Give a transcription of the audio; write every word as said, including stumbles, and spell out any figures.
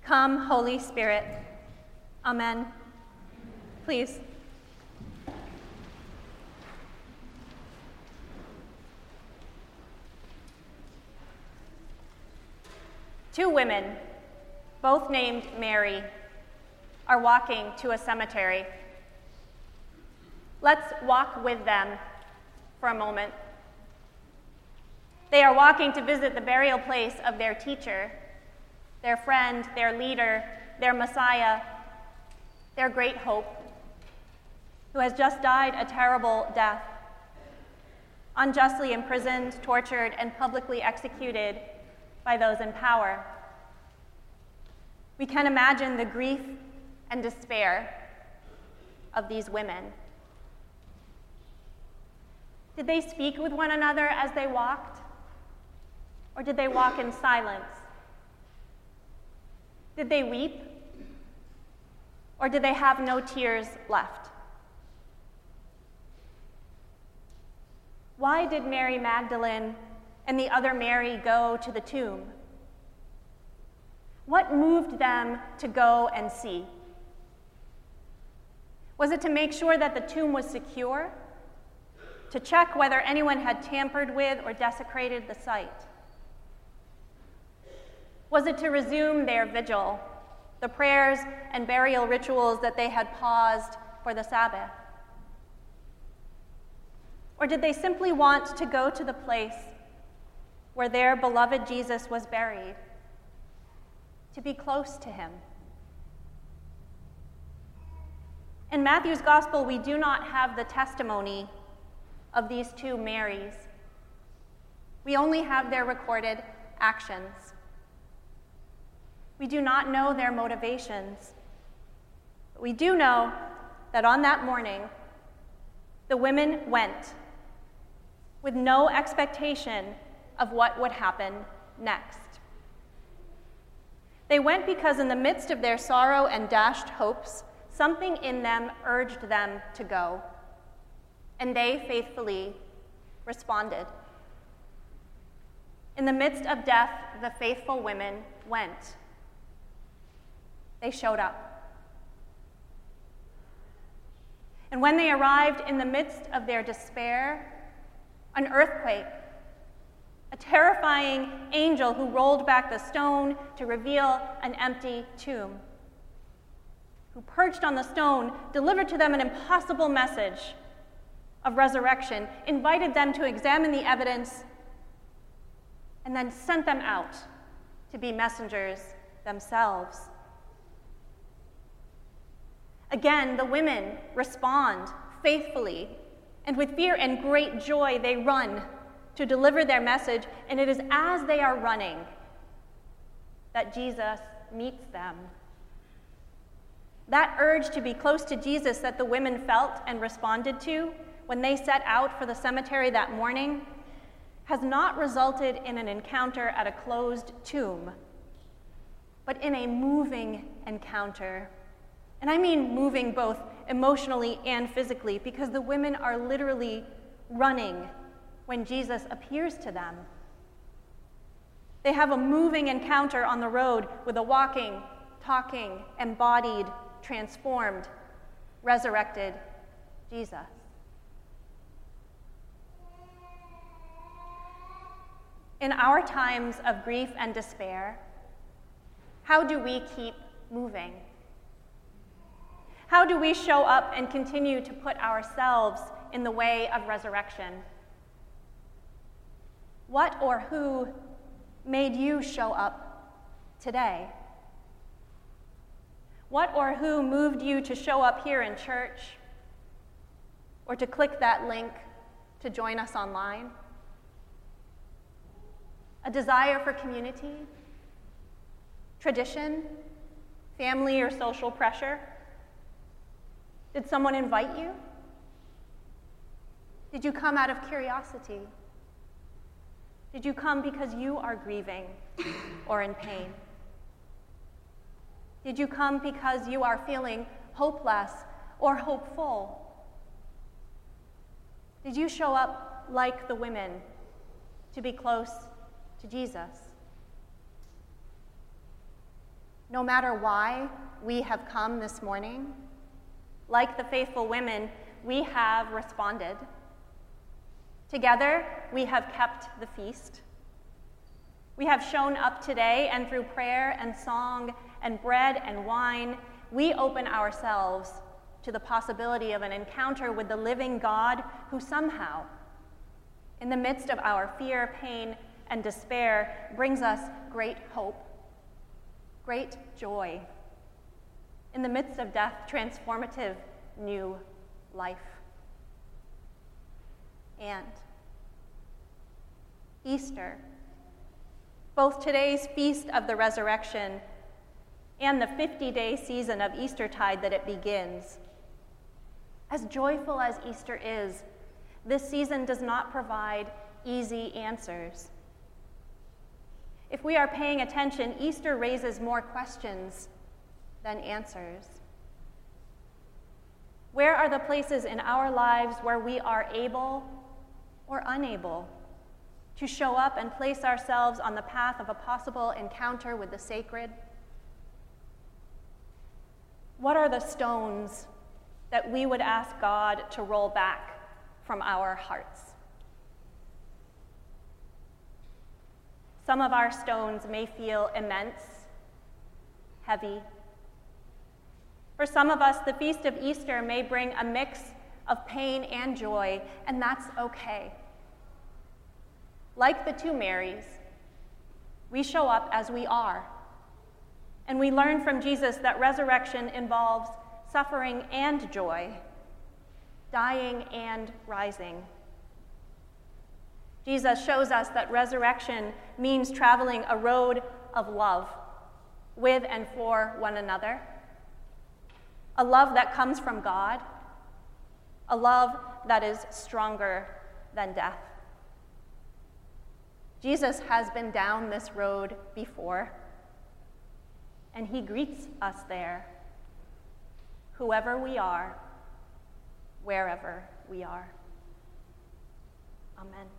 Come, Holy Spirit. Amen. Please. Two women, both named Mary, are walking to a cemetery. Let's walk with them for a moment. They are walking to visit the burial place of their teacher, their friend, their leader, their Messiah, their great hope, who has just died a terrible death, unjustly imprisoned, tortured, and publicly executed by those in power. We can imagine the grief and despair of these women. Did they speak with one another as they walked? Or did they walk in silence? Did they weep? Or did they have no tears left? Why did Mary Magdalene and the other Mary go to the tomb? What moved them to go and see? Was it to make sure that the tomb was secure? To check whether anyone had tampered with or desecrated the site? Was it to resume their vigil, the prayers and burial rituals that they had paused for the Sabbath? Or did they simply want to go to the place where their beloved Jesus was buried, to be close to him? In Matthew's gospel, we do not have the testimony of these two Marys. We only have their recorded actions. We do not know their motivations. But we do know that on that morning, the women went with no expectation of what would happen next. They went because in the midst of their sorrow and dashed hopes, something in them urged them to go, and they faithfully responded. In the midst of death, the faithful women went. They showed up. And when they arrived in the midst of their despair, an earthquake, a terrifying angel who rolled back the stone to reveal an empty tomb, who perched on the stone, delivered to them an impossible message of resurrection, invited them to examine the evidence, and then sent them out to be messengers themselves. Again, the women respond faithfully, and with fear and great joy, they run to deliver their message, and it is as they are running that Jesus meets them. That urge to be close to Jesus that the women felt and responded to when they set out for the cemetery that morning has not resulted in an encounter at a closed tomb, but in a moving encounter. And I mean moving both emotionally and physically, because the women are literally running when Jesus appears to them. They have a moving encounter on the road with a walking, talking, embodied, transformed, resurrected Jesus. In our times of grief and despair, how do we keep moving? How do we show up and continue to put ourselves in the way of resurrection? What or who made you show up today? What or who moved you to show up here in church or to click that link to join us online? A desire for community, tradition, family, or social pressure? Did someone invite you? Did you come out of curiosity? Did you come because you are grieving or in pain? Did you come because you are feeling hopeless or hopeful? Did you show up like the women to be close to Jesus? No matter why we have come this morning, like the faithful women, we have responded. Together, we have kept the feast. We have shown up today, and through prayer and song and bread and wine, we open ourselves to the possibility of an encounter with the living God who somehow, in the midst of our fear, pain, and despair, brings us great hope, great joy, in the midst of death, transformative new life. And Easter, both today's feast of the resurrection and the fifty-day season of Eastertide that it begins, as joyful as Easter is, this season does not provide easy answers. If we are paying attention, Easter raises more questions than answers. Where are the places in our lives where we are able or unable to show up and place ourselves on the path of a possible encounter with the sacred? What are the stones that we would ask God to roll back from our hearts? Some of our stones may feel immense, heavy. For some of us, the Feast of Easter may bring a mix of pain and joy, and that's okay. Like the two Marys, we show up as we are, and we learn from Jesus that resurrection involves suffering and joy, dying and rising. Jesus shows us that resurrection means traveling a road of love with and for one another, a love that comes from God, a love that is stronger than death. Jesus has been down this road before, and he greets us there, whoever we are, wherever we are. Amen.